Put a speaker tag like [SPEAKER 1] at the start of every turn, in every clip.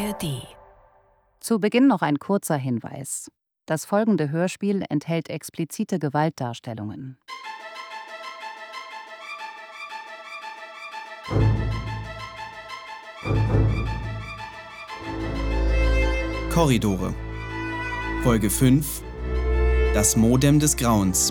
[SPEAKER 1] ARD.
[SPEAKER 2] Zu Beginn noch ein kurzer Hinweis. Das folgende Hörspiel enthält explizite Gewaltdarstellungen.
[SPEAKER 3] Korridore. Folge 5. Das Modem des Grauens.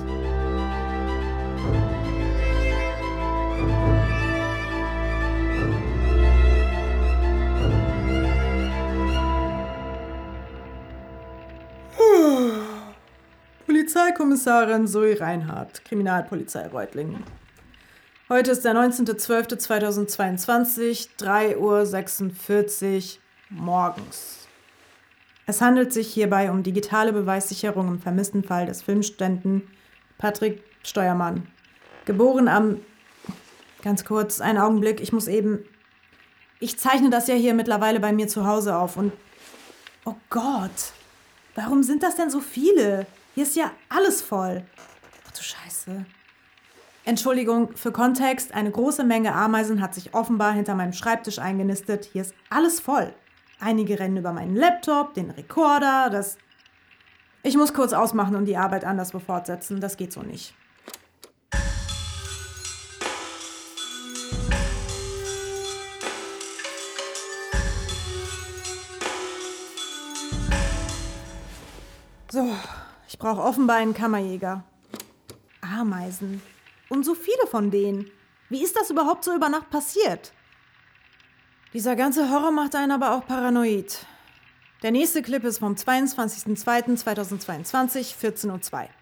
[SPEAKER 4] Polizeikommissarin Zoe Reinhardt, Kriminalpolizei Reutlingen. Heute ist der 19.12.2022, 3:46 Uhr morgens. Es handelt sich hierbei um digitale Beweissicherung im vermissten Fall des Filmstudenten Patrick Steuermann. Geboren am... Ganz kurz, einen Augenblick, ich zeichne das ja hier mittlerweile bei mir zu Hause auf und... Oh Gott, warum sind das denn so viele? Hier ist ja alles voll. Ach du Scheiße. Entschuldigung, für Kontext, eine große Menge Ameisen hat sich offenbar hinter meinem Schreibtisch eingenistet. Hier ist alles voll. Einige rennen über meinen Laptop, den Rekorder, das... Ich muss kurz ausmachen und die Arbeit anderswo fortsetzen. Das geht so nicht. So, ich brauche offenbar einen Kammerjäger. Ameisen. Und so viele von denen. Wie ist das überhaupt so über Nacht passiert? Dieser ganze Horror macht einen aber auch paranoid. Der nächste Clip ist vom 22.02.2022, 14:02 Uhr.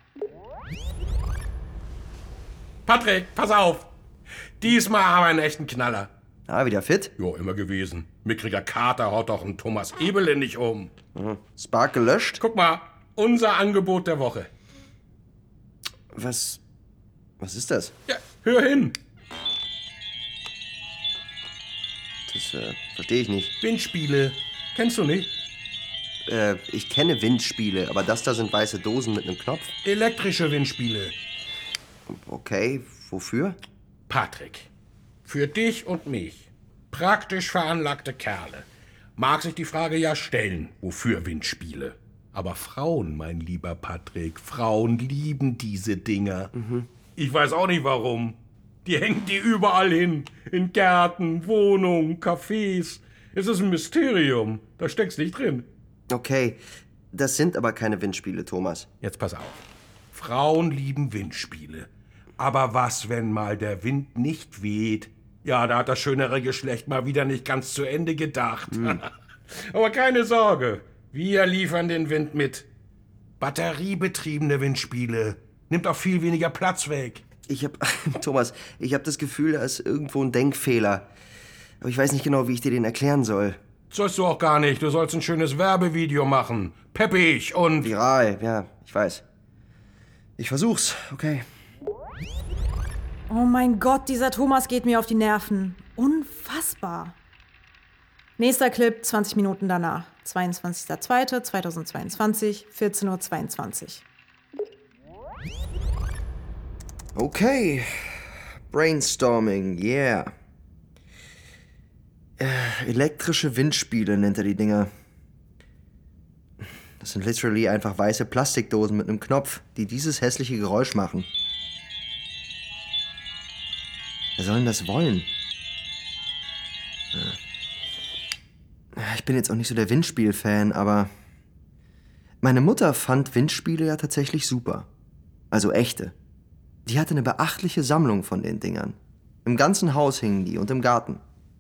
[SPEAKER 5] Patrick, pass auf! Diesmal haben wir einen echten Knaller.
[SPEAKER 6] Ah, wieder fit?
[SPEAKER 5] Jo, immer gewesen. Mickriger Kater haut doch einen Thomas Ebele nicht um.
[SPEAKER 6] Spark gelöscht?
[SPEAKER 5] Guck mal, unser Angebot der Woche.
[SPEAKER 6] Was ist das?
[SPEAKER 5] Ja, hör hin.
[SPEAKER 6] Das verstehe ich nicht.
[SPEAKER 5] Windspiele. Kennst du nicht?
[SPEAKER 6] Ich kenne Windspiele, aber das da sind weiße Dosen mit einem Knopf.
[SPEAKER 5] Elektrische Windspiele.
[SPEAKER 6] Okay, wofür?
[SPEAKER 5] Patrick, für dich und mich, praktisch veranlagte Kerle, mag sich die Frage ja stellen, wofür Windspiele? Aber Frauen, mein lieber Patrick, Frauen lieben diese Dinger. Ich weiß auch nicht warum. Die hängen die überall hin. In Gärten, Wohnungen, Cafés. Es ist ein Mysterium. Da steckst nicht drin.
[SPEAKER 6] Okay, das sind aber keine Windspiele, Thomas.
[SPEAKER 5] Jetzt pass auf. Frauen lieben Windspiele. Aber was, wenn mal der Wind nicht weht? Ja, da hat das schönere Geschlecht mal wieder nicht ganz zu Ende gedacht. Aber keine Sorge. Wir liefern den Wind mit. Batteriebetriebene Windspiele. Nimmt auch viel weniger Platz weg.
[SPEAKER 6] Thomas, ich habe das Gefühl, da ist irgendwo ein Denkfehler. Aber ich weiß nicht genau, wie ich dir den erklären soll.
[SPEAKER 5] Sollst du auch gar nicht. Du sollst ein schönes Werbevideo machen. Peppig und...
[SPEAKER 6] Viral, ja, ich weiß. Ich versuch's, okay.
[SPEAKER 4] Oh mein Gott, dieser Thomas geht mir auf die Nerven. Unfassbar. Nächster Clip, 20 Minuten danach. 22.02.2022, 14:22 Uhr.
[SPEAKER 6] Okay. Brainstorming, yeah. Elektrische Windspiele nennt er die Dinger. Das sind literally einfach weiße Plastikdosen mit einem Knopf, die dieses hässliche Geräusch machen. Wer soll denn das wollen? Ich bin jetzt auch nicht so der Windspiel-Fan, aber meine Mutter fand Windspiele ja tatsächlich super. Also echte. Die hatte eine beachtliche Sammlung von den Dingern. Im ganzen Haus hingen die und im Garten.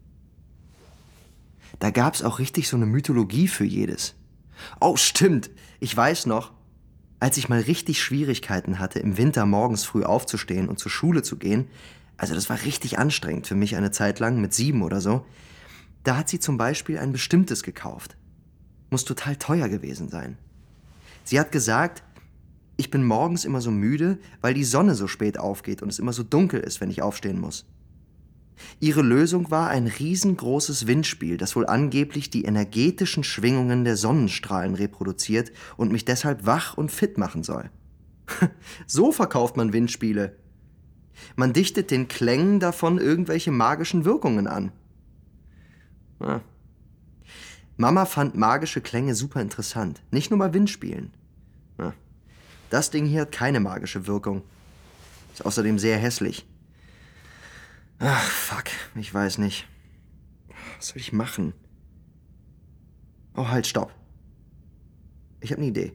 [SPEAKER 6] Da gab's auch richtig so eine Mythologie für jedes. Oh, stimmt. Ich weiß noch, als ich mal richtig Schwierigkeiten hatte, im Winter morgens früh aufzustehen und zur Schule zu gehen, also das war richtig anstrengend für mich eine Zeit lang, mit 7 oder so, da hat sie zum Beispiel ein bestimmtes gekauft. Muss total teuer gewesen sein. Sie hat gesagt, ich bin morgens immer so müde, weil die Sonne so spät aufgeht und es immer so dunkel ist, wenn ich aufstehen muss. Ihre Lösung war ein riesengroßes Windspiel, das wohl angeblich die energetischen Schwingungen der Sonnenstrahlen reproduziert und mich deshalb wach und fit machen soll. So verkauft man Windspiele. Man dichtet den Klängen davon irgendwelche magischen Wirkungen an. Mama fand magische Klänge super interessant. Nicht nur bei Windspielen. Ja. Das Ding hier hat keine magische Wirkung. Ist außerdem sehr hässlich. Ach, fuck. Ich weiß nicht. Was soll ich machen? Oh, halt, stopp. Ich habe eine Idee.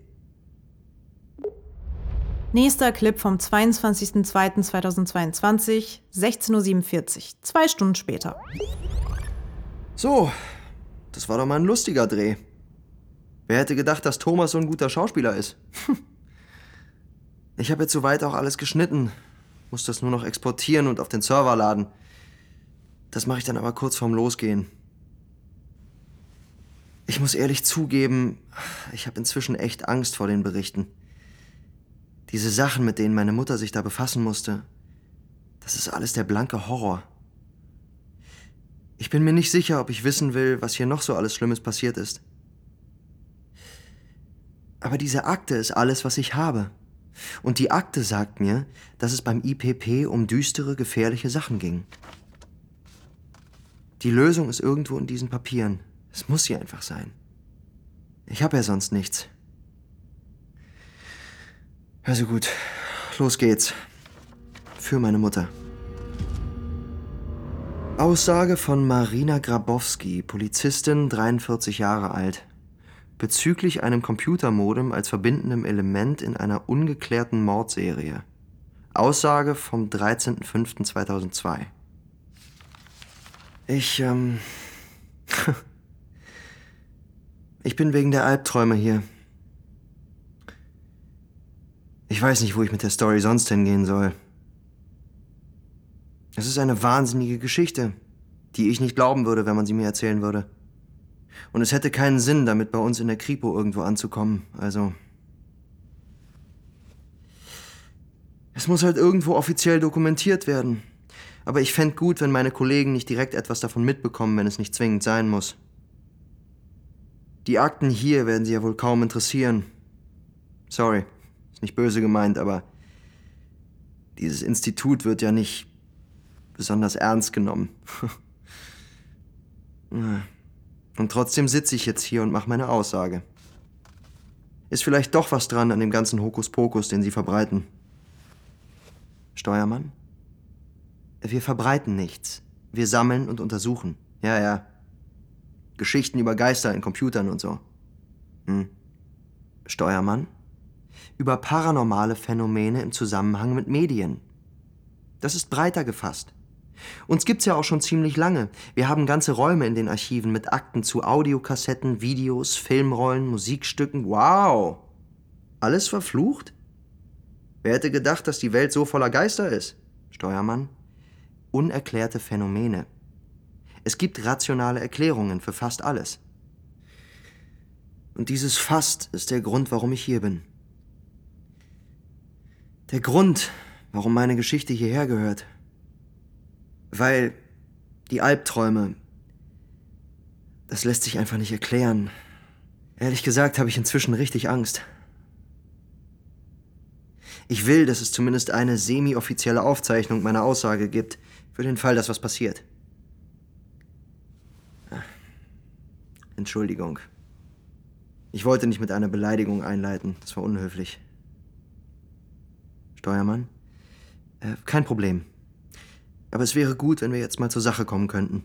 [SPEAKER 4] Nächster Clip vom 22.02.2022, 16:47 Uhr. 2 Stunden später.
[SPEAKER 6] So, das war doch mal ein lustiger Dreh. Wer hätte gedacht, dass Thomas so ein guter Schauspieler ist? Ich habe jetzt soweit auch alles geschnitten. Muss das nur noch exportieren und auf den Server laden. Das mache ich dann aber kurz vorm Losgehen. Ich muss ehrlich zugeben, ich habe inzwischen echt Angst vor den Berichten. Diese Sachen, mit denen meine Mutter sich da befassen musste, das ist alles der blanke Horror. Ich bin mir nicht sicher, ob ich wissen will, was hier noch so alles Schlimmes passiert ist. Aber diese Akte ist alles, was ich habe. Und die Akte sagt mir, dass es beim IPP um düstere, gefährliche Sachen ging. Die Lösung ist irgendwo in diesen Papieren. Es muss hier einfach sein. Ich habe ja sonst nichts. Also gut, los geht's. Für meine Mutter. Aussage von Marina Grabowski, Polizistin, 43 Jahre alt. Bezüglich einem Computermodem als verbindendem Element in einer ungeklärten Mordserie. Aussage vom 13.05.2002. Ich bin wegen der Albträume hier. Ich weiß nicht, wo ich mit der Story sonst hingehen soll. Es ist eine wahnsinnige Geschichte, die ich nicht glauben würde, wenn man sie mir erzählen würde. Und es hätte keinen Sinn, damit bei uns in der Kripo irgendwo anzukommen. Also, es muss halt irgendwo offiziell dokumentiert werden. Aber ich fänd gut, wenn meine Kollegen nicht direkt etwas davon mitbekommen, wenn es nicht zwingend sein muss. Die Akten hier werden sie ja wohl kaum interessieren. Sorry. Ist nicht böse gemeint, aber dieses Institut wird ja nicht besonders ernst genommen. Und trotzdem sitze ich jetzt hier und mache meine Aussage. Ist vielleicht doch was dran an dem ganzen Hokuspokus, den Sie verbreiten. Steuermann? Wir verbreiten nichts. Wir sammeln und untersuchen. Ja. Geschichten über Geister in Computern und so. Steuermann? Über paranormale Phänomene im Zusammenhang mit Medien. Das ist breiter gefasst. Uns gibt's ja auch schon ziemlich lange. Wir haben ganze Räume in den Archiven mit Akten zu Audiokassetten, Videos, Filmrollen, Musikstücken. Wow! Alles verflucht? Wer hätte gedacht, dass die Welt so voller Geister ist? Steuermann? Unerklärte Phänomene. Es gibt rationale Erklärungen für fast alles. Und dieses Fast ist der Grund, warum ich hier bin. Der Grund, warum meine Geschichte hierher gehört. Weil die Albträume, das lässt sich einfach nicht erklären. Ehrlich gesagt habe ich inzwischen richtig Angst. Ich will, dass es zumindest eine semi-offizielle Aufzeichnung meiner Aussage gibt, für den Fall, dass was passiert. Entschuldigung. Ich wollte nicht mit einer Beleidigung einleiten, das war unhöflich. Steuermann? Kein Problem. Aber es wäre gut, wenn wir jetzt mal zur Sache kommen könnten.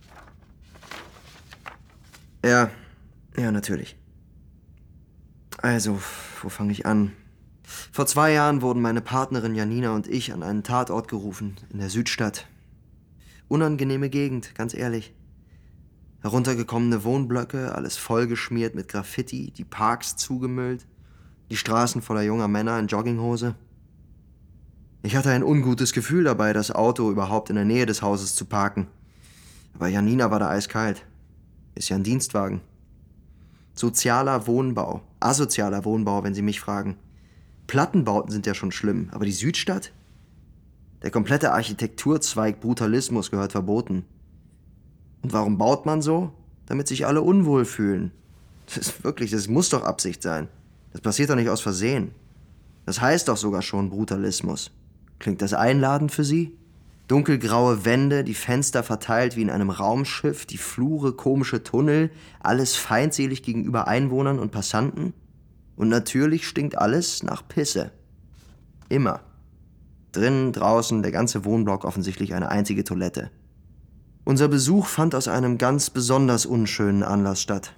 [SPEAKER 6] Ja, natürlich. Also, wo fange ich an? Vor 2 Jahren wurden meine Partnerin Janina und ich an einen Tatort gerufen, in der Südstadt. Unangenehme Gegend, ganz ehrlich. Heruntergekommene Wohnblöcke, alles vollgeschmiert mit Graffiti, die Parks zugemüllt, die Straßen voller junger Männer in Jogginghose. Ich hatte ein ungutes Gefühl dabei, das Auto überhaupt in der Nähe des Hauses zu parken. Aber Janina war da eiskalt. Ist ja ein Dienstwagen. Sozialer Wohnbau, asozialer Wohnbau, wenn Sie mich fragen. Plattenbauten sind ja schon schlimm, aber die Südstadt? Der komplette Architekturzweig Brutalismus gehört verboten. Und warum baut man so? Damit sich alle unwohl fühlen. Das muss doch Absicht sein. Das passiert doch nicht aus Versehen. Das heißt doch sogar schon Brutalismus. Klingt das einladend für Sie? Dunkelgraue Wände, die Fenster verteilt wie in einem Raumschiff, die Flure, komische Tunnel, alles feindselig gegenüber Einwohnern und Passanten. Und natürlich stinkt alles nach Pisse. Immer. Drinnen, draußen, der ganze Wohnblock offensichtlich eine einzige Toilette. Unser Besuch fand aus einem ganz besonders unschönen Anlass statt.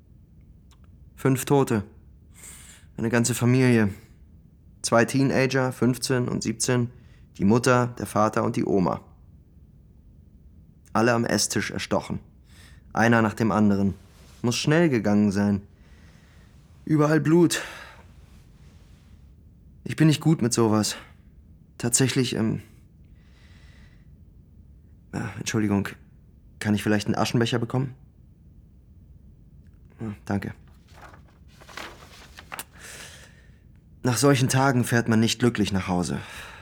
[SPEAKER 6] 5 Tote. Eine ganze Familie. 2 Teenager, 15 und 17, die Mutter, der Vater und die Oma. Alle am Esstisch erstochen. Einer nach dem anderen. Muss schnell gegangen sein. Überall Blut. Ich bin nicht gut mit sowas. Tatsächlich, Entschuldigung, kann ich vielleicht einen Aschenbecher bekommen? Danke. Nach solchen Tagen fährt man nicht glücklich nach Hause.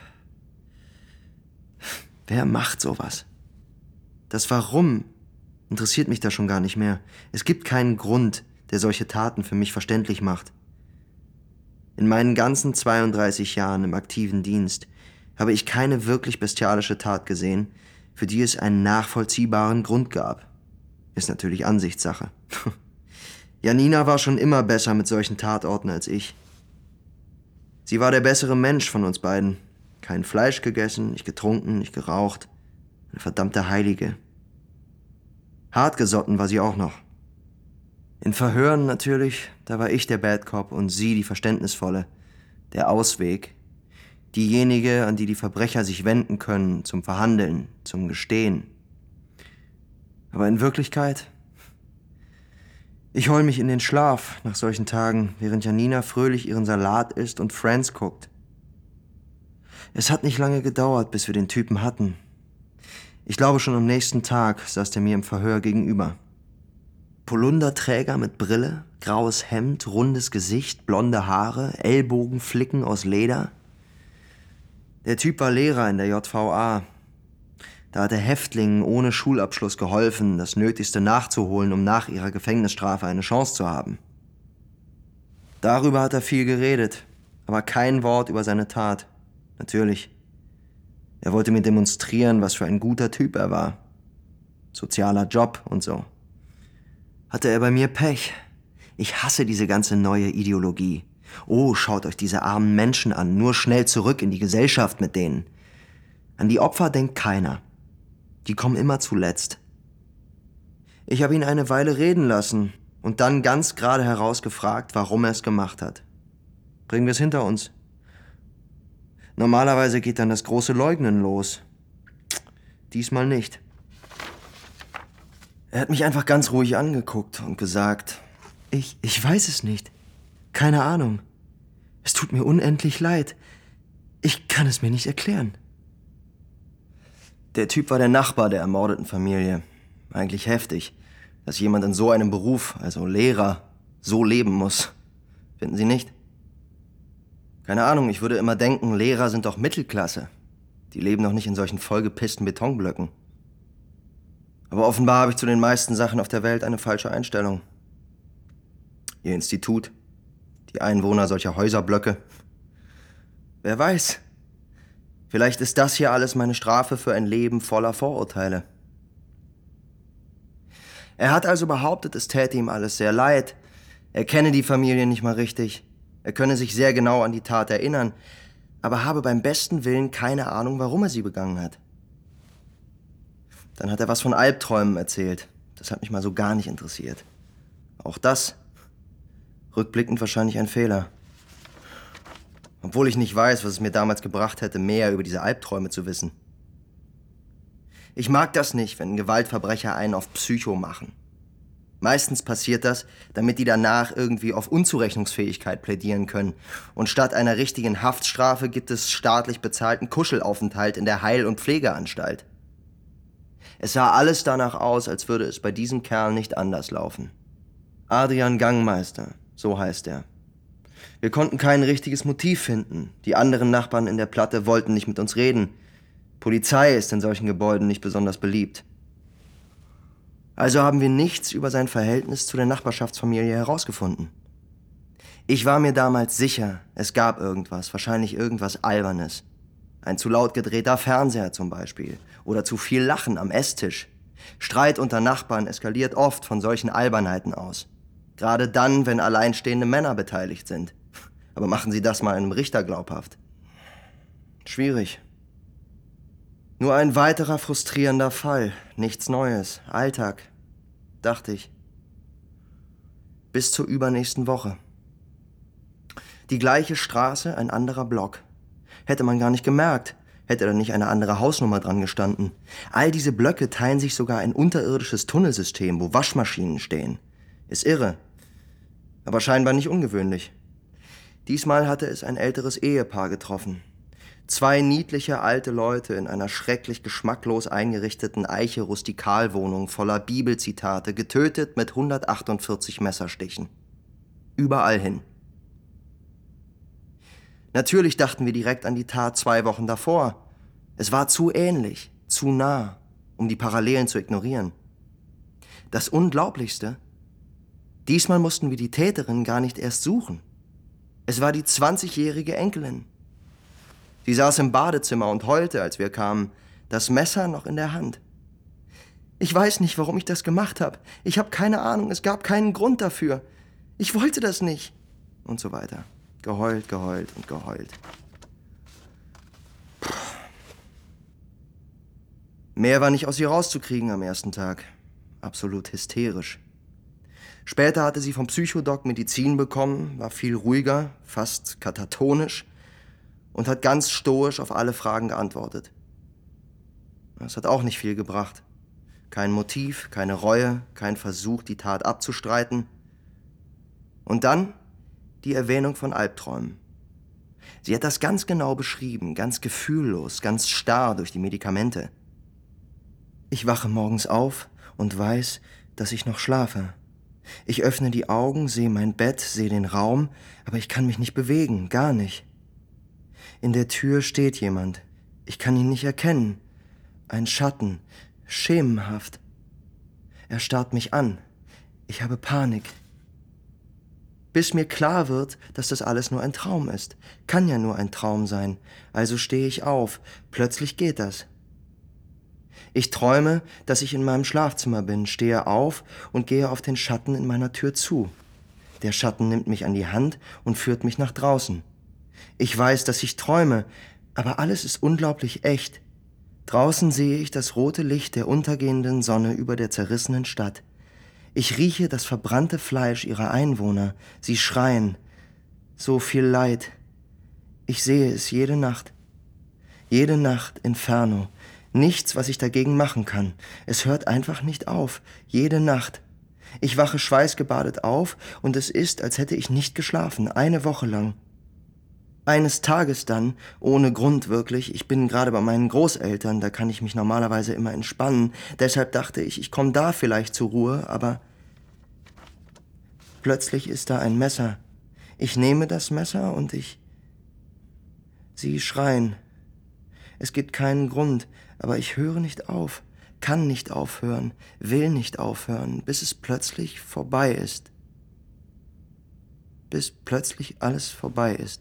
[SPEAKER 6] Wer macht sowas? Das Warum interessiert mich da schon gar nicht mehr. Es gibt keinen Grund, der solche Taten für mich verständlich macht. In meinen ganzen 32 Jahren im aktiven Dienst habe ich keine wirklich bestialische Tat gesehen, für die es einen nachvollziehbaren Grund gab. Ist natürlich Ansichtssache. Janina war schon immer besser mit solchen Tatorten als ich. Sie war der bessere Mensch von uns beiden. Kein Fleisch gegessen, nicht getrunken, nicht geraucht. Eine verdammte Heilige. Hartgesotten war sie auch noch. In Verhören natürlich, da war ich der Bad Cop und sie die Verständnisvolle. Der Ausweg. Diejenige, an die die Verbrecher sich wenden können, zum Verhandeln, zum Gestehen. Aber in Wirklichkeit? Ich heul mich in den Schlaf nach solchen Tagen, während Janina fröhlich ihren Salat isst und Friends guckt. Es hat nicht lange gedauert, bis wir den Typen hatten. Ich glaube, schon am nächsten Tag saß der mir im Verhör gegenüber. Polunderträger mit Brille, graues Hemd, rundes Gesicht, blonde Haare, Ellbogenflicken aus Leder. Der Typ war Lehrer in der JVA. Da hat er Häftlingen ohne Schulabschluss geholfen, das Nötigste nachzuholen, um nach ihrer Gefängnisstrafe eine Chance zu haben. Darüber hat er viel geredet, aber kein Wort über seine Tat. Natürlich. Er wollte mir demonstrieren, was für ein guter Typ er war. Sozialer Job und so. Hatte er bei mir Pech. Ich hasse diese ganze neue Ideologie. Oh, schaut euch diese armen Menschen an, nur schnell zurück in die Gesellschaft mit denen. An die Opfer denkt keiner. Die kommen immer zuletzt. Ich habe ihn eine Weile reden lassen und dann ganz gerade heraus gefragt, warum er es gemacht hat. Bringen wir es hinter uns. Normalerweise geht dann das große Leugnen los. Diesmal nicht. Er hat mich einfach ganz ruhig angeguckt und gesagt, ich weiß es nicht. Keine Ahnung. Es tut mir unendlich leid. Ich kann es mir nicht erklären. Der Typ war der Nachbar der ermordeten Familie. Eigentlich heftig, dass jemand in so einem Beruf, also Lehrer, so leben muss. Finden Sie nicht? Keine Ahnung, ich würde immer denken, Lehrer sind doch Mittelklasse. Die leben doch nicht in solchen vollgepissten Betonblöcken. Aber offenbar habe ich zu den meisten Sachen auf der Welt eine falsche Einstellung. Ihr Institut, die Einwohner solcher Häuserblöcke. Wer weiß? Vielleicht ist das hier alles meine Strafe für ein Leben voller Vorurteile. Er hat also behauptet, es täte ihm alles sehr leid. Er kenne die Familie nicht mal richtig. Er könne sich sehr genau an die Tat erinnern, aber habe beim besten Willen keine Ahnung, warum er sie begangen hat. Dann hat er was von Albträumen erzählt. Das hat mich mal so gar nicht interessiert. Auch das, rückblickend wahrscheinlich ein Fehler. Obwohl ich nicht weiß, was es mir damals gebracht hätte, mehr über diese Albträume zu wissen. Ich mag das nicht, wenn Gewaltverbrecher einen auf Psycho machen. Meistens passiert das, damit die danach irgendwie auf Unzurechnungsfähigkeit plädieren können. Und statt einer richtigen Haftstrafe gibt es staatlich bezahlten Kuschelaufenthalt in der Heil- und Pflegeanstalt. Es sah alles danach aus, als würde es bei diesem Kerl nicht anders laufen. Adrian Gangmeister, so heißt er. Wir konnten kein richtiges Motiv finden. Die anderen Nachbarn in der Platte wollten nicht mit uns reden. Polizei ist in solchen Gebäuden nicht besonders beliebt. Also haben wir nichts über sein Verhältnis zu der Nachbarschaftsfamilie herausgefunden. Ich war mir damals sicher, es gab irgendwas, wahrscheinlich irgendwas Albernes. Ein zu laut gedrehter Fernseher zum Beispiel. Oder zu viel Lachen am Esstisch. Streit unter Nachbarn eskaliert oft von solchen Albernheiten aus. Gerade dann, wenn alleinstehende Männer beteiligt sind. Aber machen Sie das mal einem Richter glaubhaft. Schwierig. Nur ein weiterer frustrierender Fall. Nichts Neues. Alltag. Dachte ich. Bis zur übernächsten Woche. Die gleiche Straße, ein anderer Block. Hätte man gar nicht gemerkt. Hätte da nicht eine andere Hausnummer dran gestanden. All diese Blöcke teilen sich sogar ein unterirdisches Tunnelsystem, wo Waschmaschinen stehen. Ist irre. Aber scheinbar nicht ungewöhnlich. Diesmal hatte es ein älteres Ehepaar getroffen. 2 niedliche alte Leute in einer schrecklich geschmacklos eingerichteten Eiche-Rustikalwohnung voller Bibelzitate, getötet mit 148 Messerstichen. Überall hin. Natürlich dachten wir direkt an die Tat 2 Wochen davor. Es war zu ähnlich, zu nah, um die Parallelen zu ignorieren. Das Unglaublichste: Diesmal mussten wir die Täterin gar nicht erst suchen. Es war die 20-jährige Enkelin. Sie saß im Badezimmer und heulte, als wir kamen, das Messer noch in der Hand. Ich weiß nicht, warum ich das gemacht habe. Ich habe keine Ahnung, es gab keinen Grund dafür. Ich wollte das nicht. Und so weiter. Geheult, geheult und geheult. Puh. Mehr war nicht aus ihr rauszukriegen am ersten Tag. Absolut hysterisch. Später hatte sie vom Psychodoc Medizin bekommen, war viel ruhiger, fast katatonisch und hat ganz stoisch auf alle Fragen geantwortet. Das hat auch nicht viel gebracht. Kein Motiv, keine Reue, kein Versuch, die Tat abzustreiten. Und dann die Erwähnung von Albträumen. Sie hat das ganz genau beschrieben, ganz gefühllos, ganz starr durch die Medikamente. Ich wache morgens auf und weiß, dass ich noch schlafe. Ich öffne die Augen, sehe mein Bett, sehe den Raum, aber ich kann mich nicht bewegen, gar nicht. In der Tür steht jemand. Ich kann ihn nicht erkennen. Ein Schatten, schemenhaft. Er starrt mich an. Ich habe Panik. Bis mir klar wird, dass das alles nur ein Traum ist. Kann ja nur ein Traum sein. Also stehe ich auf. Plötzlich geht das. Ich träume, dass ich in meinem Schlafzimmer bin, stehe auf und gehe auf den Schatten in meiner Tür zu. Der Schatten nimmt mich an die Hand und führt mich nach draußen. Ich weiß, dass ich träume, aber alles ist unglaublich echt. Draußen sehe ich das rote Licht der untergehenden Sonne über der zerrissenen Stadt. Ich rieche das verbrannte Fleisch ihrer Einwohner. Sie schreien. So viel Leid. Ich sehe es jede Nacht. Jede Nacht Inferno. Nichts, was ich dagegen machen kann. Es hört einfach nicht auf. Jede Nacht. Ich wache schweißgebadet auf und es ist, als hätte ich nicht geschlafen. 1 Woche lang. Eines Tages dann, ohne Grund wirklich, ich bin gerade bei meinen Großeltern, da kann ich mich normalerweise immer entspannen. Deshalb dachte ich, ich komme da vielleicht zur Ruhe, aber plötzlich ist da ein Messer. Ich nehme das Messer und Sie schreien. Es gibt keinen Grund, aber ich höre nicht auf, kann nicht aufhören, will nicht aufhören, bis es plötzlich vorbei ist. Bis plötzlich alles vorbei ist.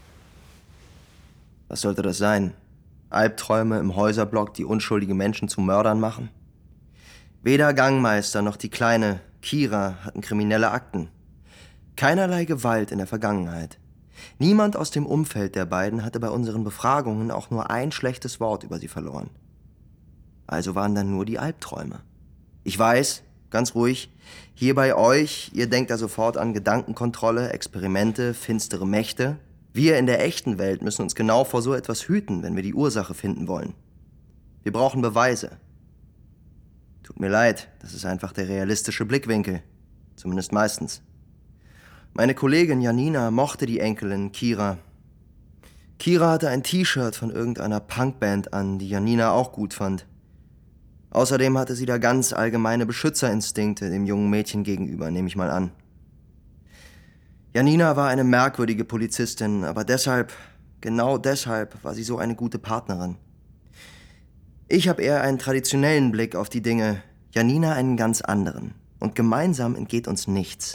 [SPEAKER 6] Was sollte das sein? Albträume im Häuserblock, die unschuldige Menschen zu Mördern machen? Weder Gangmeister noch die kleine Kira hatten kriminelle Akten. Keinerlei Gewalt in der Vergangenheit. Niemand aus dem Umfeld der beiden hatte bei unseren Befragungen auch nur ein schlechtes Wort über sie verloren. Also waren dann nur die Albträume. Ich weiß, ganz ruhig, hier bei euch, ihr denkt da sofort an Gedankenkontrolle, Experimente, finstere Mächte. Wir in der echten Welt müssen uns genau vor so etwas hüten, wenn wir die Ursache finden wollen. Wir brauchen Beweise. Tut mir leid, das ist einfach der realistische Blickwinkel. Zumindest meistens. Meine Kollegin Janina mochte die Enkelin Kira. Kira hatte ein T-Shirt von irgendeiner Punkband an, die Janina auch gut fand. Außerdem hatte sie da ganz allgemeine Beschützerinstinkte dem jungen Mädchen gegenüber, nehme ich mal an. Janina war eine merkwürdige Polizistin, aber deshalb, genau deshalb, war sie so eine gute Partnerin. Ich habe eher einen traditionellen Blick auf die Dinge, Janina einen ganz anderen. Und gemeinsam entgeht uns nichts.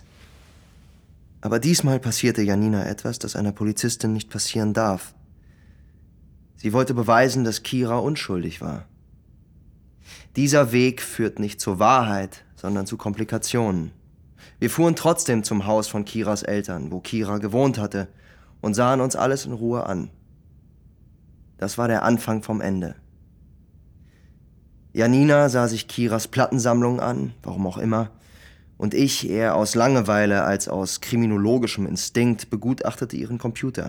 [SPEAKER 6] Aber diesmal passierte Janina etwas, das einer Polizistin nicht passieren darf. Sie wollte beweisen, dass Kira unschuldig war. Dieser Weg führt nicht zur Wahrheit, sondern zu Komplikationen. Wir fuhren trotzdem zum Haus von Kiras Eltern, wo Kira gewohnt hatte, und sahen uns alles in Ruhe an. Das war der Anfang vom Ende. Janina sah sich Kiras Plattensammlung an, warum auch immer, und ich, eher aus Langeweile als aus kriminologischem Instinkt, begutachtete ihren Computer.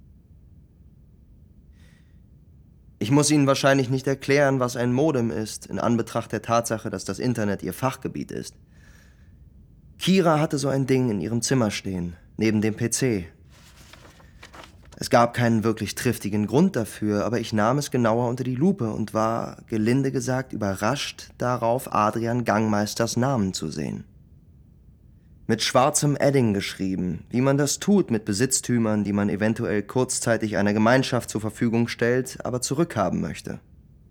[SPEAKER 6] Ich muss Ihnen wahrscheinlich nicht erklären, was ein Modem ist, in Anbetracht der Tatsache, dass das Internet ihr Fachgebiet ist. Kira hatte so ein Ding in ihrem Zimmer stehen, neben dem PC. Es gab keinen wirklich triftigen Grund dafür, aber ich nahm es genauer unter die Lupe und war, gelinde gesagt, überrascht darauf, Adrian Gangmeisters Namen zu sehen. Mit schwarzem Edding geschrieben, wie man das tut mit Besitztümern, die man eventuell kurzzeitig einer Gemeinschaft zur Verfügung stellt, aber zurückhaben möchte.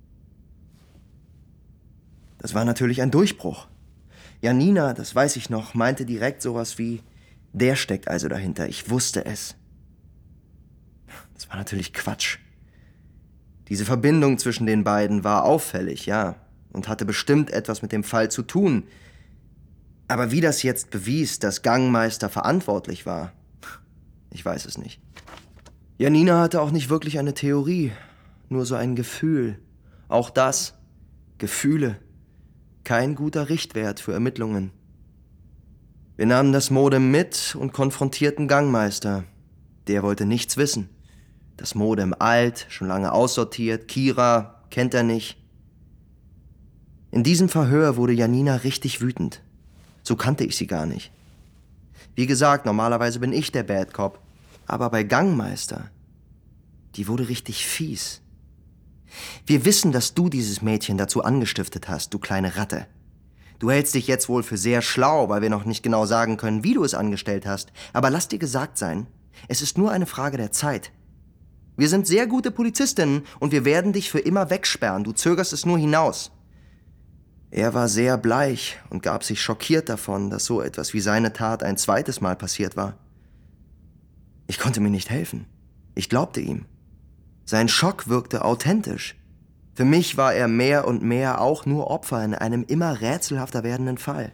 [SPEAKER 6] Das war natürlich ein Durchbruch. Janina, das weiß ich noch, meinte direkt sowas wie, der steckt also dahinter, ich wusste es. Das war natürlich Quatsch. Diese Verbindung zwischen den beiden war auffällig, ja, und hatte bestimmt etwas mit dem Fall zu tun. Aber wie das jetzt bewies, dass Gangmeister verantwortlich war, ich weiß es nicht. Janina hatte auch nicht wirklich eine Theorie, nur so ein Gefühl. Auch das, Gefühle, kein guter Richtwert für Ermittlungen. Wir nahmen das Modem mit und konfrontierten Gangmeister. Der wollte nichts wissen. Das Modem alt, schon lange aussortiert, Kira kennt er nicht. In diesem Verhör wurde Janina richtig wütend. So kannte ich sie gar nicht. Wie gesagt, normalerweise bin ich der Bad Cop. Aber bei Gangmeister, die wurde richtig fies. Wir wissen, dass du dieses Mädchen dazu angestiftet hast, du kleine Ratte. Du hältst dich jetzt wohl für sehr schlau, weil wir noch nicht genau sagen können, wie du es angestellt hast. Aber lass dir gesagt sein, es ist nur eine Frage der Zeit. Wir sind sehr gute Polizistinnen und wir werden dich für immer wegsperren. Du zögerst es nur hinaus. Er war sehr bleich und gab sich schockiert davon, dass so etwas wie seine Tat ein zweites Mal passiert war. Ich konnte mir nicht helfen. Ich glaubte ihm. Sein Schock wirkte authentisch. Für mich war er mehr und mehr auch nur Opfer in einem immer rätselhafter werdenden Fall.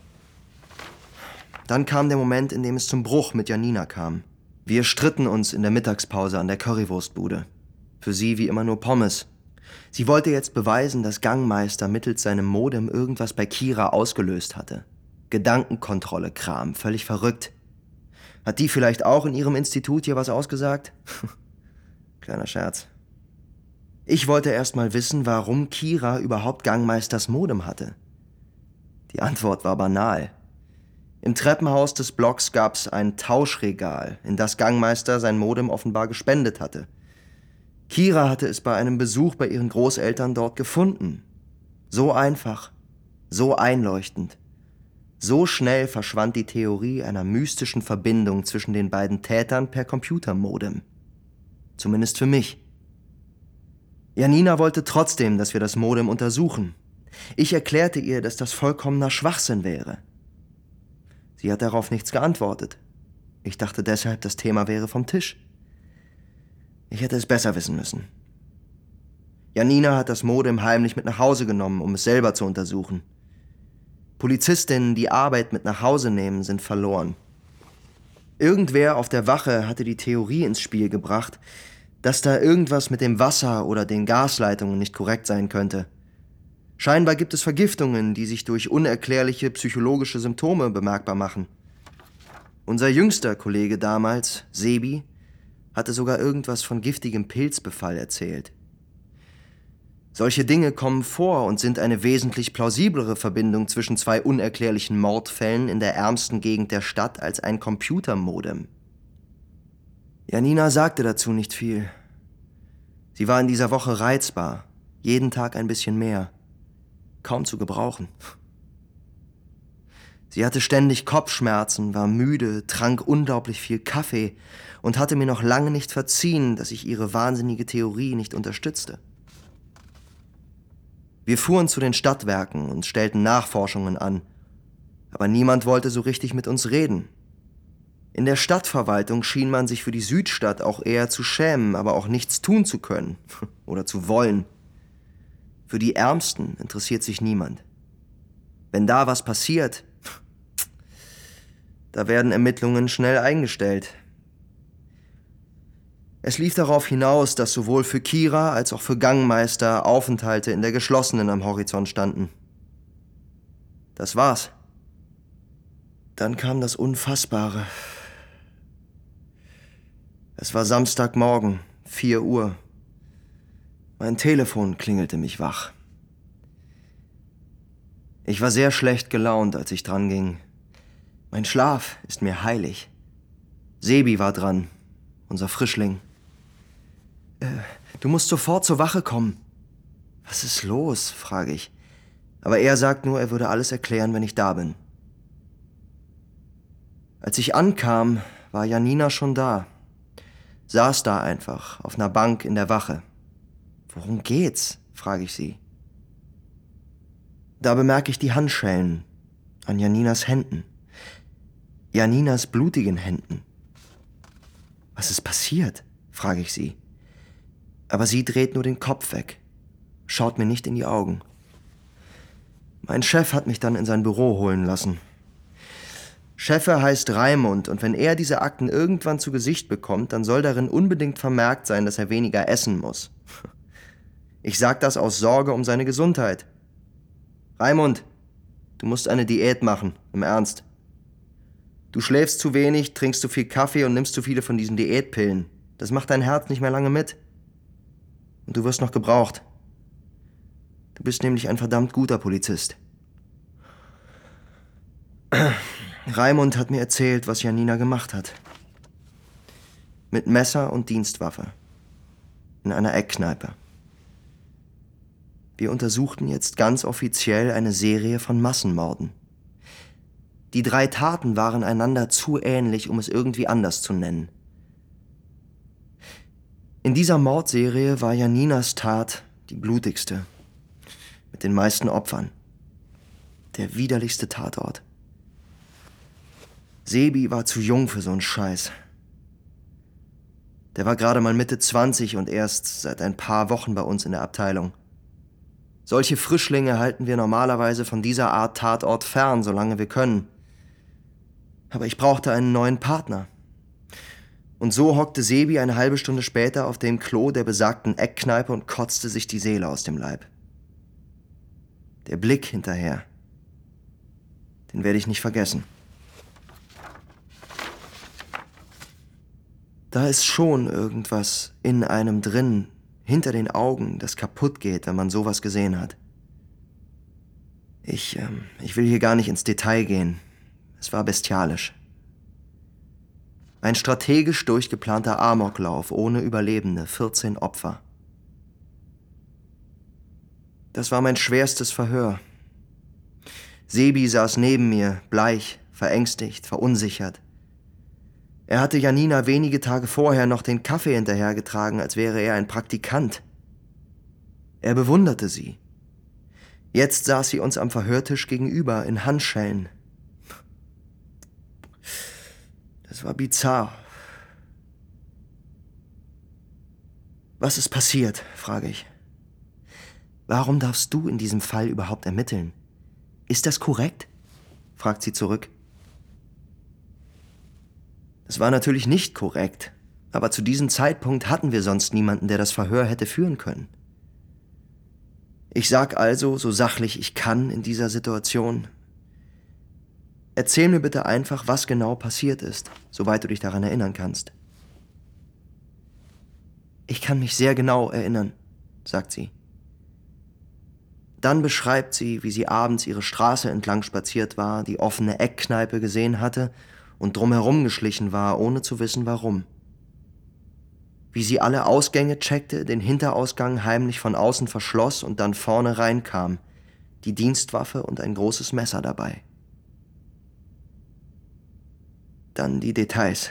[SPEAKER 6] Dann kam der Moment, in dem es zum Bruch mit Janina kam. Wir stritten uns in der Mittagspause an der Currywurstbude. Für sie wie immer nur Pommes. Sie wollte jetzt beweisen, dass Gangmeister mittels seinem Modem irgendwas bei Kira ausgelöst hatte. Gedankenkontrolle-Kram, völlig verrückt. Hat die vielleicht auch in ihrem Institut hier was ausgesagt? Kleiner Scherz. Ich wollte erst mal wissen, warum Kira überhaupt Gangmeisters Modem hatte. Die Antwort war banal. Im Treppenhaus des Blocks gab's ein Tauschregal, in das Gangmeister sein Modem offenbar gespendet hatte. Kira hatte es bei einem Besuch bei ihren Großeltern dort gefunden. So einfach, so einleuchtend. So schnell verschwand die Theorie einer mystischen Verbindung zwischen den beiden Tätern per Computermodem. Zumindest für mich. Janina wollte trotzdem, dass wir das Modem untersuchen. Ich erklärte ihr, dass das vollkommener Schwachsinn wäre. Sie hat darauf nichts geantwortet. Ich dachte deshalb, das Thema wäre vom Tisch. Ich hätte es besser wissen müssen. Janina hat das Modem heimlich mit nach Hause genommen, um es selber zu untersuchen. Polizistinnen, die Arbeit mit nach Hause nehmen, sind verloren. Irgendwer auf der Wache hatte die Theorie ins Spiel gebracht, dass da irgendwas mit dem Wasser oder den Gasleitungen nicht korrekt sein könnte. Scheinbar gibt es Vergiftungen, die sich durch unerklärliche psychologische Symptome bemerkbar machen. Unser jüngster Kollege damals, Sebi, hatte sogar irgendwas von giftigem Pilzbefall erzählt. Solche Dinge kommen vor und sind eine wesentlich plausiblere Verbindung zwischen zwei unerklärlichen Mordfällen in der ärmsten Gegend der Stadt als ein Computermodem. Janina sagte dazu nicht viel. Sie war in dieser Woche reizbar, jeden Tag ein bisschen mehr, kaum zu gebrauchen. Sie hatte ständig Kopfschmerzen, war müde, trank unglaublich viel Kaffee und hatte mir noch lange nicht verziehen, dass ich ihre wahnsinnige Theorie nicht unterstützte. Wir fuhren zu den Stadtwerken und stellten Nachforschungen an, aber niemand wollte so richtig mit uns reden. In der Stadtverwaltung schien man sich für die Südstadt auch eher zu schämen, aber auch nichts tun zu können oder zu wollen. Für die Ärmsten interessiert sich niemand. Wenn da was passiert, da werden Ermittlungen schnell eingestellt. Es lief darauf hinaus, dass sowohl für Kira als auch für Gangmeister Aufenthalte in der Geschlossenen am Horizont standen. Das war's. Dann kam das Unfassbare. Es war Samstagmorgen, 4 Uhr. Mein Telefon klingelte mich wach. Ich war sehr schlecht gelaunt, als ich dran ging. Mein Schlaf ist mir heilig. Sebi war dran, unser Frischling. Du musst sofort zur Wache kommen. Was ist los, frage ich. Aber er sagt nur, er würde alles erklären, wenn ich da bin. Als ich ankam, war Janina schon da. Saß da einfach, auf einer Bank in der Wache. Worum geht's? Frage ich sie. Da bemerke ich die Handschellen an Janinas Händen. Janinas blutigen Händen. Was ist passiert? Frage ich sie. Aber sie dreht nur den Kopf weg, schaut mir nicht in die Augen. Mein Chef hat mich dann in sein Büro holen lassen. Cheffe heißt Raimund und wenn er diese Akten irgendwann zu Gesicht bekommt, dann soll darin unbedingt vermerkt sein, dass er weniger essen muss. Ich sag das aus Sorge um seine Gesundheit. Raimund, du musst eine Diät machen, im Ernst. Du schläfst zu wenig, trinkst zu viel Kaffee und nimmst zu viele von diesen Diätpillen. Das macht dein Herz nicht mehr lange mit. Und du wirst noch gebraucht. Du bist nämlich ein verdammt guter Polizist. Raimund hat mir erzählt, was Janina gemacht hat. Mit Messer und Dienstwaffe. In einer Eckkneipe. Wir untersuchten jetzt ganz offiziell eine Serie von Massenmorden. Die 3 Taten waren einander zu ähnlich, um es irgendwie anders zu nennen. In dieser Mordserie war Janinas Tat die blutigste. Mit den meisten Opfern. Der widerlichste Tatort. Sebi war zu jung für so einen Scheiß. Der war gerade mal Mitte 20 und erst seit ein paar Wochen bei uns in der Abteilung. Solche Frischlinge halten wir normalerweise von dieser Art Tatort fern, solange wir können. Aber ich brauchte einen neuen Partner. Und so hockte Sebi eine halbe Stunde später auf dem Klo der besagten Eckkneipe und kotzte sich die Seele aus dem Leib. Der Blick hinterher, den werde ich nicht vergessen. Da ist schon irgendwas in einem drin, hinter den Augen, das kaputt geht, wenn man sowas gesehen hat. Ich will hier gar nicht ins Detail gehen. Es war bestialisch. Ein strategisch durchgeplanter Amoklauf ohne Überlebende, 14 Opfer. Das war mein schwerstes Verhör. Sebi saß neben mir, bleich, verängstigt, verunsichert. Er hatte Janina wenige Tage vorher noch den Kaffee hinterhergetragen, als wäre er ein Praktikant. Er bewunderte sie. Jetzt saß sie uns am Verhörtisch gegenüber, in Handschellen. Das war bizarr. Was ist passiert, frage ich. Warum darfst du in diesem Fall überhaupt ermitteln? Ist das korrekt? Fragt sie zurück. Das war natürlich nicht korrekt, aber zu diesem Zeitpunkt hatten wir sonst niemanden, der das Verhör hätte führen können. Ich sag also, so sachlich ich kann in dieser Situation, erzähl mir bitte einfach, was genau passiert ist, soweit du dich daran erinnern kannst. Ich kann mich sehr genau erinnern, sagt sie. Dann beschreibt sie, wie sie abends ihre Straße entlang spaziert war, die offene Eckkneipe gesehen hatte und drumherum geschlichen war, ohne zu wissen, warum. Wie sie alle Ausgänge checkte, den Hinterausgang heimlich von außen verschloss und dann vorne reinkam, die Dienstwaffe und ein großes Messer dabei. Dann die Details.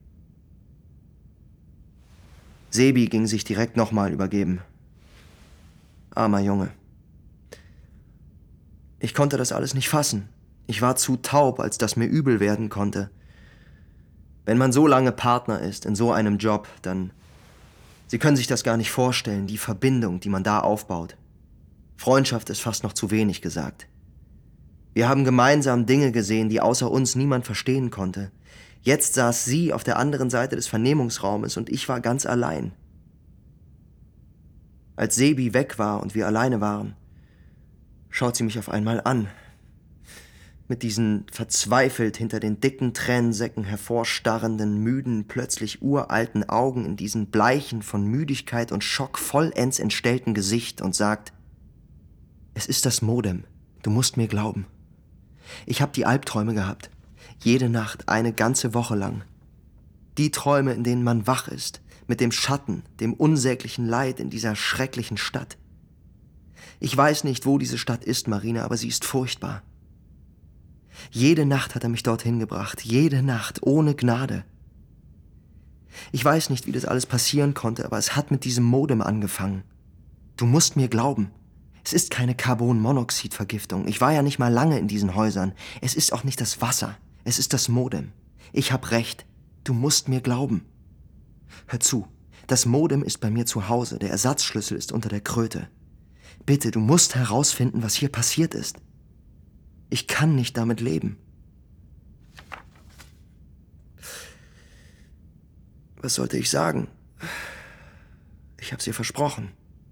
[SPEAKER 6] Sebi ging sich direkt nochmal übergeben. Armer Junge. Ich konnte das alles nicht fassen. Ich war zu taub, als dass mir übel werden konnte. Wenn man so lange Partner ist in so einem Job, dann... Sie können sich das gar nicht vorstellen, die Verbindung, die man da aufbaut. Freundschaft ist fast noch zu wenig gesagt. Wir haben gemeinsam Dinge gesehen, die außer uns niemand verstehen konnte. Jetzt saß sie auf der anderen Seite des Vernehmungsraumes und ich war ganz allein. Als Sebi weg war und wir alleine waren, schaut sie mich auf einmal an. Mit diesen verzweifelt hinter den dicken Tränensäcken hervorstarrenden, müden, plötzlich uralten Augen in diesen bleichen, von Müdigkeit und Schock vollends entstellten Gesicht und sagt: Es ist das Modem. Du musst mir glauben. Ich habe die Albträume gehabt. Jede Nacht, eine ganze Woche lang. Die Träume, in denen man wach ist, mit dem Schatten, dem unsäglichen Leid in dieser schrecklichen Stadt. Ich weiß nicht, wo diese Stadt ist, Marina, aber sie ist furchtbar. Jede Nacht hat er mich dorthin gebracht, jede Nacht, ohne Gnade. Ich weiß nicht, wie das alles passieren konnte, aber es hat mit diesem Modem angefangen. Du musst mir glauben. Es ist keine Carbonmonoxidvergiftung. Ich war ja nicht mal lange in diesen Häusern. Es ist auch nicht das Wasser. Es ist das Modem. Ich hab recht. Du musst mir glauben. Hör zu. Das Modem ist bei mir zu Hause. Der Ersatzschlüssel ist unter der Kröte. Bitte, du musst herausfinden, was hier passiert ist. Ich kann nicht damit leben. Was sollte ich sagen? Ich hab's ihr versprochen.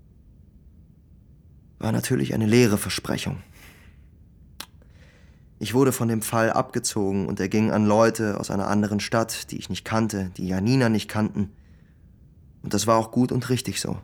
[SPEAKER 6] War natürlich eine leere Versprechung. Ich wurde von dem Fall abgezogen und er ging an Leute aus einer anderen Stadt, die ich nicht kannte, die Janina nicht kannten. Und das war auch gut und richtig so.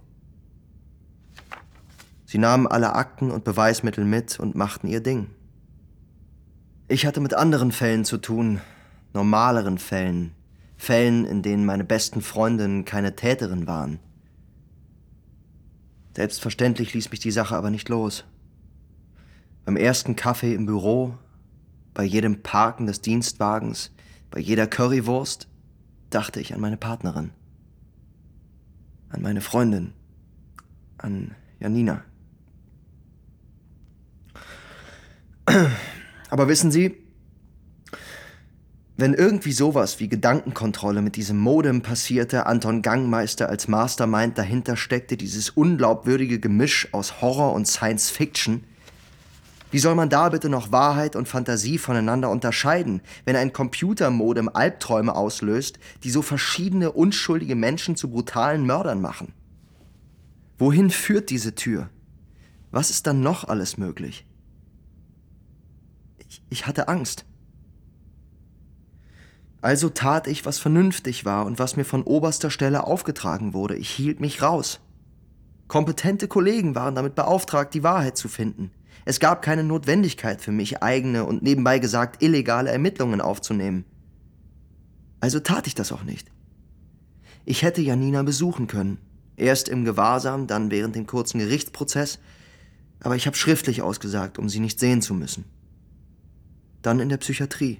[SPEAKER 6] Sie nahmen alle Akten und Beweismittel mit und machten ihr Ding. Ich hatte mit anderen Fällen zu tun, normaleren Fällen, Fällen, in denen meine besten Freundinnen keine Täterin waren. Selbstverständlich ließ mich die Sache aber nicht los. Beim ersten Kaffee im Büro, bei jedem Parken des Dienstwagens, bei jeder Currywurst dachte ich an meine Partnerin, an meine Freundin, an Janina. Aber wissen Sie, wenn irgendwie sowas wie Gedankenkontrolle mit diesem Modem passierte, Anton Gangmeister als Mastermind dahinter steckte, dieses unglaubwürdige Gemisch aus Horror und Science Fiction, wie soll man da bitte noch Wahrheit und Fantasie voneinander unterscheiden, wenn ein Computermodem Albträume auslöst, die so verschiedene unschuldige Menschen zu brutalen Mördern machen? Wohin führt diese Tür? Was ist dann noch alles möglich? Ich hatte Angst. Also tat ich, was vernünftig war und was mir von oberster Stelle aufgetragen wurde. Ich hielt mich raus. Kompetente Kollegen waren damit beauftragt, die Wahrheit zu finden. Es gab keine Notwendigkeit für mich, eigene und nebenbei gesagt illegale Ermittlungen aufzunehmen. Also tat ich das auch nicht. Ich hätte Janina besuchen können. Erst im Gewahrsam, dann während dem kurzen Gerichtsprozess. Aber ich habe schriftlich ausgesagt, um sie nicht sehen zu müssen. Dann in der Psychiatrie.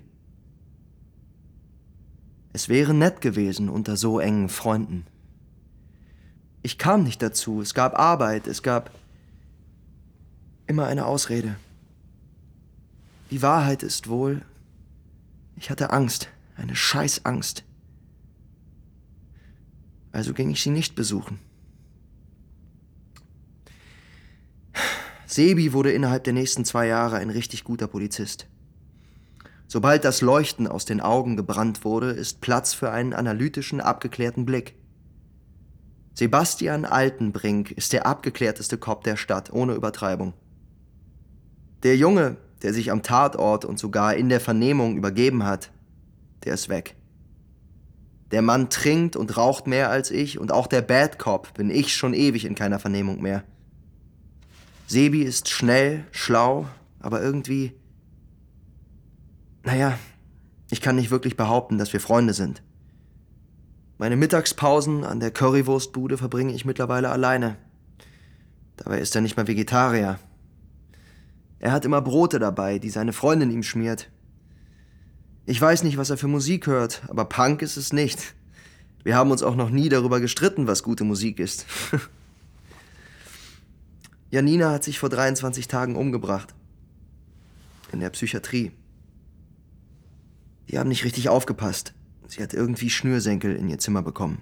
[SPEAKER 6] Es wäre nett gewesen unter so engen Freunden. Ich kam nicht dazu, es gab Arbeit, es gab immer eine Ausrede. Die Wahrheit ist wohl, ich hatte Angst, eine Scheißangst. Also ging ich sie nicht besuchen. Sebi wurde innerhalb der nächsten 2 Jahre ein richtig guter Polizist. Sobald das Leuchten aus den Augen gebrannt wurde, ist Platz für einen analytischen, abgeklärten Blick. Sebastian Altenbrink ist der abgeklärteste Cop der Stadt, ohne Übertreibung. Der Junge, der sich am Tatort und sogar in der Vernehmung übergeben hat, der ist weg. Der Mann trinkt und raucht mehr als ich und auch der Bad Cop bin ich schon ewig in keiner Vernehmung mehr. Sebi ist schnell, schlau, aber irgendwie... Naja, ich kann nicht wirklich behaupten, dass wir Freunde sind. Meine Mittagspausen an der Currywurstbude verbringe ich mittlerweile alleine. Dabei ist er nicht mal Vegetarier. Er hat immer Brote dabei, die seine Freundin ihm schmiert. Ich weiß nicht, was er für Musik hört, aber Punk ist es nicht. Wir haben uns auch noch nie darüber gestritten, was gute Musik ist. Janina hat sich vor 23 Tagen umgebracht. In der Psychiatrie. Die haben nicht richtig aufgepasst. Sie hat irgendwie Schnürsenkel in ihr Zimmer bekommen.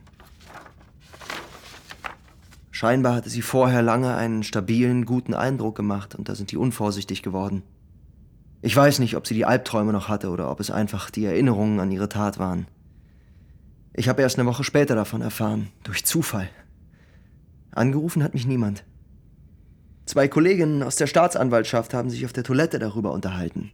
[SPEAKER 6] Scheinbar hatte sie vorher lange einen stabilen, guten Eindruck gemacht und da sind die unvorsichtig geworden. Ich weiß nicht, ob sie die Albträume noch hatte oder ob es einfach die Erinnerungen an ihre Tat waren. Ich habe erst eine Woche später davon erfahren, durch Zufall. Angerufen hat mich niemand. 2 Kolleginnen aus der Staatsanwaltschaft haben sich auf der Toilette darüber unterhalten.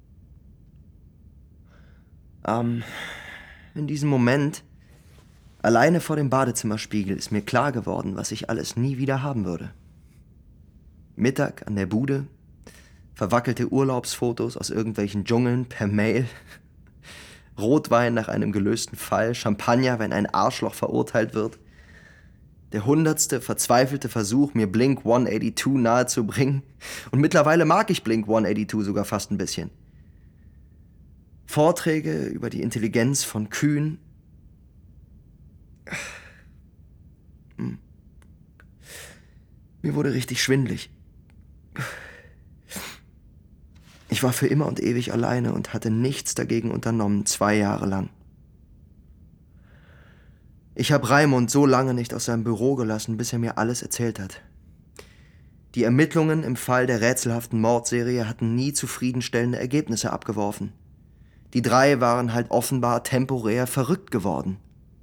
[SPEAKER 6] In diesem Moment, alleine vor dem Badezimmerspiegel, ist mir klar geworden, was ich alles nie wieder haben würde. Mittag an der Bude, verwackelte Urlaubsfotos aus irgendwelchen Dschungeln per Mail, Rotwein nach einem gelösten Fall, Champagner, wenn ein Arschloch verurteilt wird, der 100. verzweifelte Versuch, mir Blink 182 nahezubringen. Und mittlerweile mag ich Blink 182 sogar fast ein bisschen. Vorträge über die Intelligenz von Kühen. Mir wurde richtig schwindelig. Ich war für immer und ewig alleine und hatte nichts dagegen unternommen, 2 Jahre lang. Ich habe Raimund so lange nicht aus seinem Büro gelassen, bis er mir alles erzählt hat. Die Ermittlungen im Fall der rätselhaften Mordserie hatten nie zufriedenstellende Ergebnisse abgeworfen. Die 3 waren halt offenbar temporär verrückt geworden.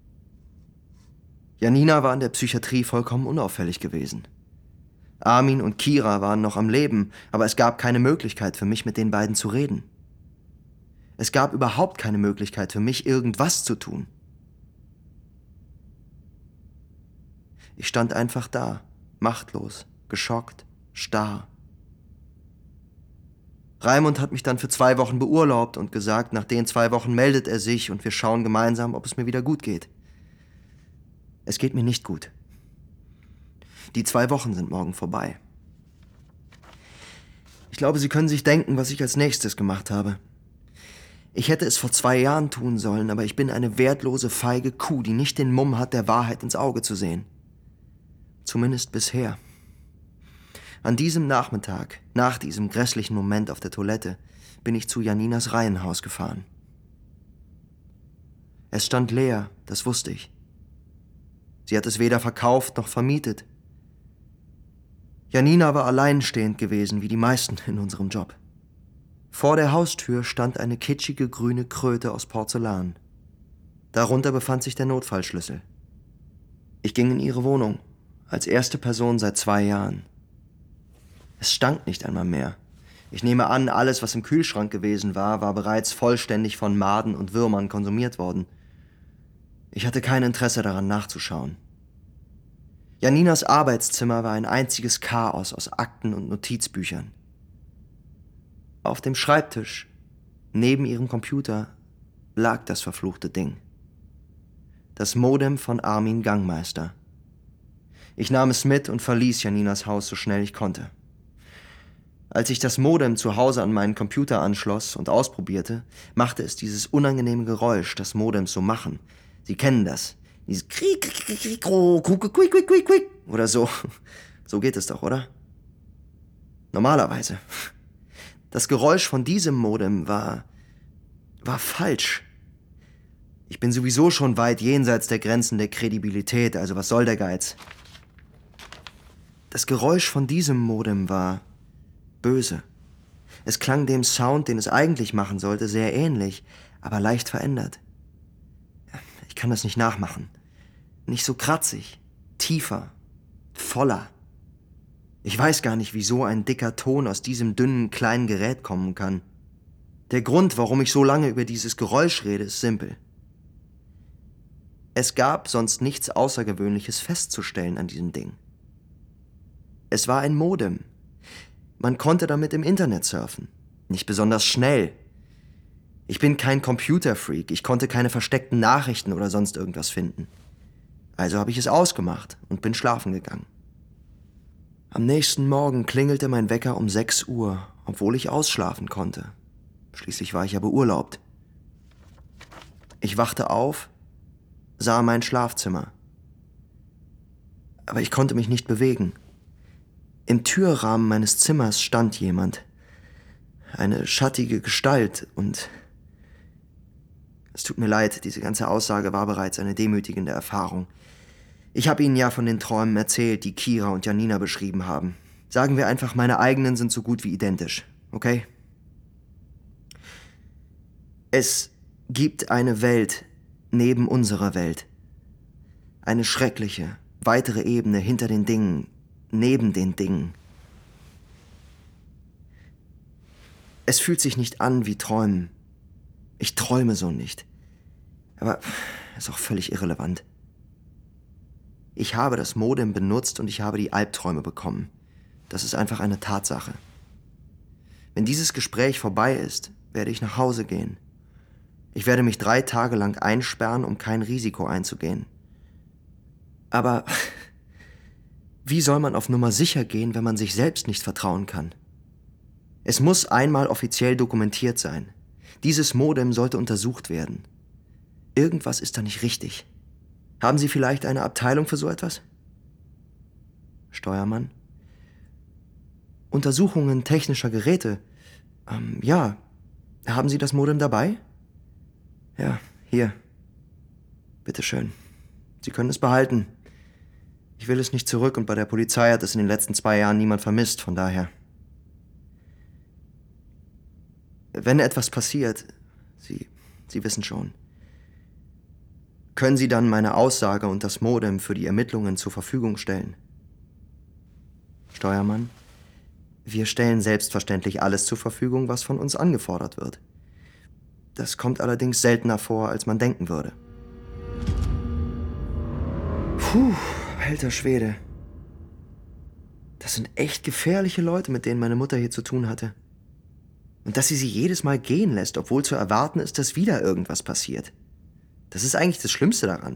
[SPEAKER 6] Janina war in der Psychiatrie vollkommen unauffällig gewesen. Armin und Kira waren noch am Leben, aber es gab keine Möglichkeit für mich, mit den beiden zu reden. Es gab überhaupt keine Möglichkeit für mich, irgendwas zu tun. Ich stand einfach da, machtlos, geschockt, starr. Raimund hat mich dann für 2 Wochen beurlaubt und gesagt, nach den 2 Wochen meldet er sich und wir schauen gemeinsam, ob es mir wieder gut geht. Es geht mir nicht gut. Die 2 Wochen sind morgen vorbei. Ich glaube, Sie können sich denken, was ich als nächstes gemacht habe. Ich hätte es vor 2 Jahren tun sollen, aber ich bin eine wertlose, feige Kuh, die nicht den Mumm hat, der Wahrheit ins Auge zu sehen. Zumindest bisher. An diesem Nachmittag, nach diesem grässlichen Moment auf der Toilette, bin ich zu Janinas Reihenhaus gefahren. Es stand leer, das wusste ich. Sie hat es weder verkauft noch vermietet. Janina war alleinstehend gewesen, wie die meisten in unserem Job. Vor der Haustür stand eine kitschige grüne Kröte aus Porzellan. Darunter befand sich der Notfallschlüssel. Ich ging in ihre Wohnung, als erste Person seit 2 Jahren. Es stank nicht einmal mehr. Ich nehme an, alles, was im Kühlschrank gewesen war, war bereits vollständig von Maden und Würmern konsumiert worden. Ich hatte kein Interesse daran nachzuschauen. Janinas Arbeitszimmer war ein einziges Chaos aus Akten und Notizbüchern. Auf dem Schreibtisch, neben ihrem Computer, lag das verfluchte Ding. Das Modem von Armin Gangmeister. Ich nahm es mit und verließ Janinas Haus so schnell ich konnte. Als ich das Modem zu Hause an meinen Computer anschloss und ausprobierte, machte es dieses unangenehme Geräusch, das Modems so machen. Sie kennen das. Dieses Krieg, oder so. So geht es doch, oder? Normalerweise. Das Geräusch von diesem Modem war falsch. Ich bin sowieso schon weit jenseits der Grenzen der Kredibilität, also was soll der Geiz? Das Geräusch von diesem Modem war böse. Es klang dem Sound, den es eigentlich machen sollte, sehr ähnlich, aber leicht verändert. Ich kann das nicht nachmachen. Nicht so kratzig, tiefer, voller. Ich weiß gar nicht, wieso ein dicker Ton aus diesem dünnen, kleinen Gerät kommen kann. Der Grund, warum ich so lange über dieses Geräusch rede, ist simpel. Es gab sonst nichts Außergewöhnliches festzustellen an diesem Ding. Es war ein Modem. Man konnte damit im Internet surfen. Nicht besonders schnell. Ich bin kein Computerfreak. Ich konnte keine versteckten Nachrichten oder sonst irgendwas finden. Also habe ich es ausgemacht und bin schlafen gegangen. Am nächsten Morgen klingelte mein Wecker um 6 Uhr, obwohl ich ausschlafen konnte. Schließlich war ich ja beurlaubt. Ich wachte auf, sah mein Schlafzimmer. Aber ich konnte mich nicht bewegen. Im Türrahmen meines Zimmers stand jemand. Eine schattige Gestalt und Es tut mir leid, diese ganze Aussage war bereits eine demütigende Erfahrung. Ich habe Ihnen ja von den Träumen erzählt, die Kira und Janina beschrieben haben. Sagen wir einfach, meine eigenen sind so gut wie identisch, okay? Es gibt eine Welt neben unserer Welt. Eine schreckliche, weitere Ebene hinter den Dingen, neben den Dingen. Es fühlt sich nicht an wie Träumen. Ich träume so nicht. Aber ist auch völlig irrelevant. Ich habe das Modem benutzt und ich habe die Albträume bekommen. Das ist einfach eine Tatsache. Wenn dieses Gespräch vorbei ist, werde ich nach Hause gehen. Ich werde mich 3 Tage lang einsperren, um kein Risiko einzugehen. Aber wie soll man auf Nummer sicher gehen, wenn man sich selbst nicht vertrauen kann? Es muss einmal offiziell dokumentiert sein. Dieses Modem sollte untersucht werden. Irgendwas ist da nicht richtig. Haben Sie vielleicht eine Abteilung für so etwas? Steuermann? Untersuchungen technischer Geräte. Ja. Haben Sie das Modem dabei? Ja, hier. Bitteschön. Sie können es behalten. Ich will es nicht zurück und bei der Polizei hat es in den letzten 2 Jahren niemand vermisst, von daher. Wenn etwas passiert, Sie wissen schon, können Sie dann meine Aussage und das Modem für die Ermittlungen zur Verfügung stellen? Steuermann, wir stellen selbstverständlich alles zur Verfügung, was von uns angefordert wird. Das kommt allerdings seltener vor, als man denken würde. Puh, alter Schwede. Das sind echt gefährliche Leute, mit denen meine Mutter hier zu tun hatte. Und dass sie jedes Mal gehen lässt, obwohl zu erwarten ist, dass wieder irgendwas passiert. Das ist eigentlich das Schlimmste daran.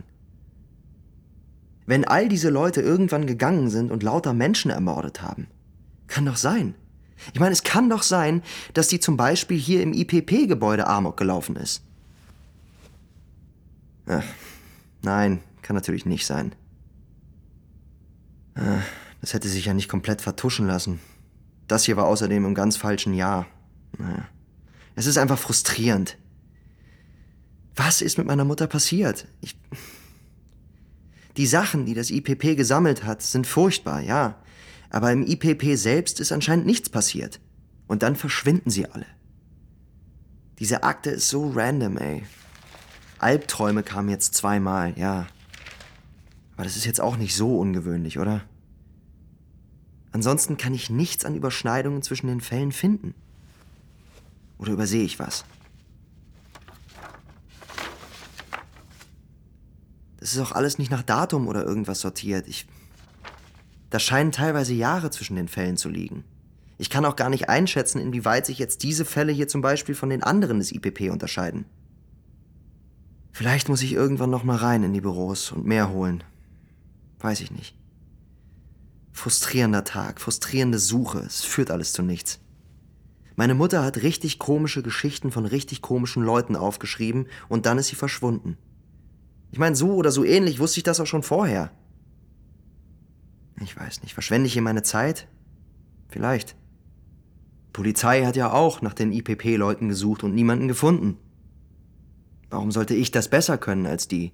[SPEAKER 6] Wenn all diese Leute irgendwann gegangen sind und lauter Menschen ermordet haben. Kann doch sein. Ich meine, es kann doch sein, dass die zum Beispiel hier im IPP-Gebäude Amok gelaufen ist. Ach, nein, kann natürlich nicht sein. Das hätte sich ja nicht komplett vertuschen lassen. Das hier war außerdem im ganz falschen Jahr. Naja. Es ist einfach frustrierend. Was ist mit meiner Mutter passiert? Die Sachen, die das IPP gesammelt hat, sind furchtbar, ja. Aber im IPP selbst ist anscheinend nichts passiert. Und dann verschwinden sie alle. Diese Akte ist so random, ey. Albträume kamen jetzt 2-mal, ja. Aber das ist jetzt auch nicht so ungewöhnlich, oder? Ansonsten kann ich nichts an Überschneidungen zwischen den Fällen finden. Oder übersehe ich was? Das ist auch alles nicht nach Datum oder irgendwas sortiert. Da scheinen teilweise Jahre zwischen den Fällen zu liegen. Ich kann auch gar nicht einschätzen, inwieweit sich jetzt diese Fälle hier zum Beispiel von den anderen des IPP unterscheiden. Vielleicht muss ich irgendwann noch mal rein in die Büros und mehr holen. Weiß ich nicht. Frustrierender Tag, frustrierende Suche. Es führt alles zu nichts. Meine Mutter hat richtig komische Geschichten von richtig komischen Leuten aufgeschrieben und dann ist sie verschwunden. Ich meine, so oder so ähnlich wusste ich das auch schon vorher. Ich weiß nicht, verschwende ich hier meine Zeit? Vielleicht. Die Polizei hat ja auch nach den IPP-Leuten gesucht und niemanden gefunden. Warum sollte ich das besser können als die?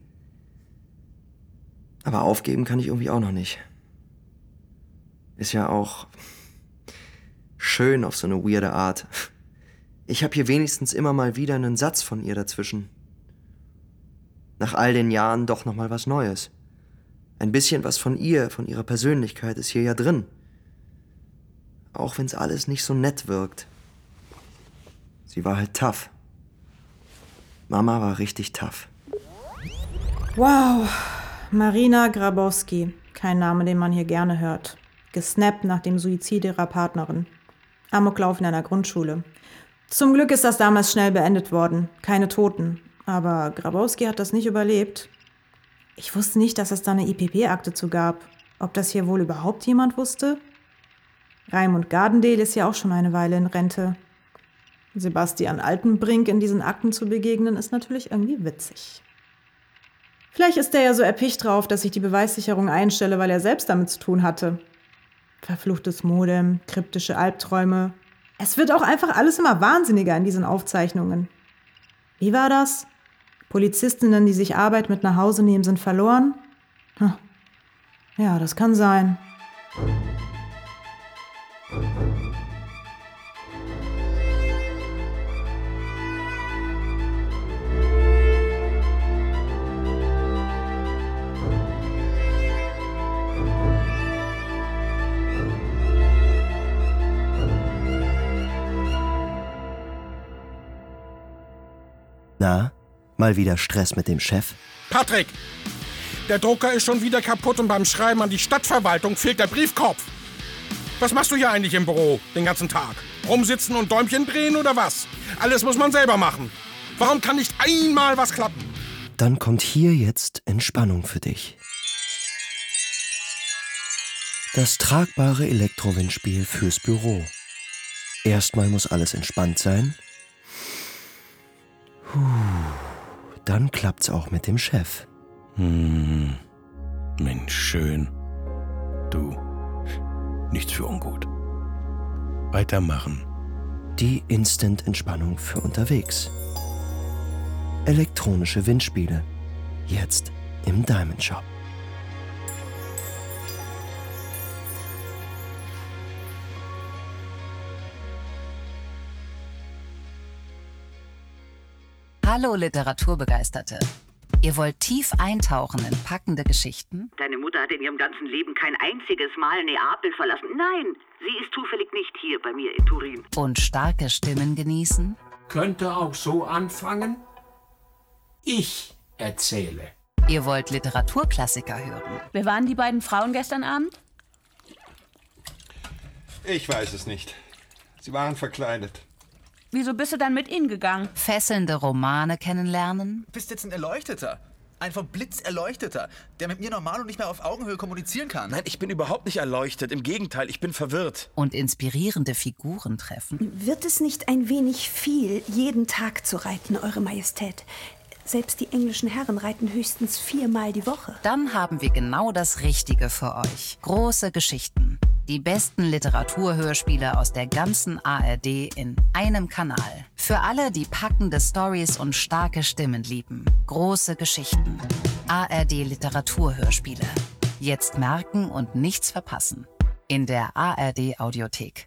[SPEAKER 6] Aber aufgeben kann ich irgendwie auch noch nicht. Ist ja auch schön auf so eine weirde Art. Ich habe hier wenigstens immer mal wieder einen Satz von ihr dazwischen. Nach all den Jahren doch noch mal was Neues. Ein bisschen was von ihr, von ihrer Persönlichkeit ist hier ja drin. Auch wenn's alles nicht so nett wirkt. Sie war halt tough. Mama war richtig tough.
[SPEAKER 4] Wow, Marina Grabowski. Kein Name, den man hier gerne hört. Gesnappt nach dem Suizid ihrer Partnerin. Amoklauf in einer Grundschule. Zum Glück ist das damals schnell beendet worden. Keine Toten. Aber Grabowski hat das nicht überlebt. Ich wusste nicht, dass es da eine IPP-Akte zu gab. Ob das hier wohl überhaupt jemand wusste? Raimund Gardendale ist ja auch schon eine Weile in Rente. Sebastian Altenbrink in diesen Akten zu begegnen, ist natürlich irgendwie witzig. Vielleicht ist er ja so erpicht drauf, dass ich die Beweissicherung einstelle, weil er selbst damit zu tun hatte. Verfluchtes Modem, kryptische Albträume. Es wird auch einfach alles immer wahnsinniger in diesen Aufzeichnungen. Wie war das? Polizistinnen, die sich Arbeit mit nach Hause nehmen, sind verloren? Ja, das kann sein.
[SPEAKER 6] Na, mal wieder Stress mit dem Chef?
[SPEAKER 5] Patrick, der Drucker ist schon wieder kaputt und beim Schreiben an die Stadtverwaltung fehlt der Briefkopf. Was machst du hier eigentlich im Büro den ganzen Tag? Rumsitzen und Däumchen drehen oder was? Alles muss man selber machen. Warum kann nicht einmal was klappen?
[SPEAKER 6] Dann kommt hier jetzt Entspannung für dich. Das tragbare Elektrowindspiel fürs Büro. Erstmal muss alles entspannt sein. Dann klappt's auch mit dem Chef.
[SPEAKER 5] Mensch, schön. Du, nichts für ungut. Weitermachen.
[SPEAKER 6] Die Instant-Entspannung für unterwegs. Elektronische Windspiele. Jetzt im Diamond Shop.
[SPEAKER 2] Hallo Literaturbegeisterte. Ihr wollt tief eintauchen in packende Geschichten?
[SPEAKER 1] Deine Mutter hat in ihrem ganzen Leben kein einziges Mal Neapel verlassen. Nein, sie ist zufällig nicht hier bei mir in Turin.
[SPEAKER 2] Und starke Stimmen genießen?
[SPEAKER 7] Könnte auch so anfangen. Ich erzähle.
[SPEAKER 2] Ihr wollt Literaturklassiker hören?
[SPEAKER 8] Wer waren die beiden Frauen gestern Abend?
[SPEAKER 9] Ich weiß es nicht. Sie waren verkleidet.
[SPEAKER 8] Wieso bist du dann mit ihnen gegangen?
[SPEAKER 2] Fesselnde Romane kennenlernen?
[SPEAKER 10] Du bist jetzt ein Erleuchteter. Ein vom Blitz Erleuchteter, der mit mir normal und nicht mehr auf Augenhöhe kommunizieren kann.
[SPEAKER 11] Nein, ich bin überhaupt nicht erleuchtet. Im Gegenteil, ich bin verwirrt.
[SPEAKER 2] Und inspirierende Figuren treffen?
[SPEAKER 12] Wird es nicht ein wenig viel, jeden Tag zu reiten, Eure Majestät? Selbst die englischen Herren reiten höchstens 4-mal die Woche.
[SPEAKER 2] Dann haben wir genau das Richtige für euch. Große Geschichten. Die besten Literaturhörspiele aus der ganzen ARD in einem Kanal. Für alle, die packende Storys und starke Stimmen lieben. Große Geschichten. ARD Literaturhörspiele. Jetzt merken und nichts verpassen. In der ARD Audiothek.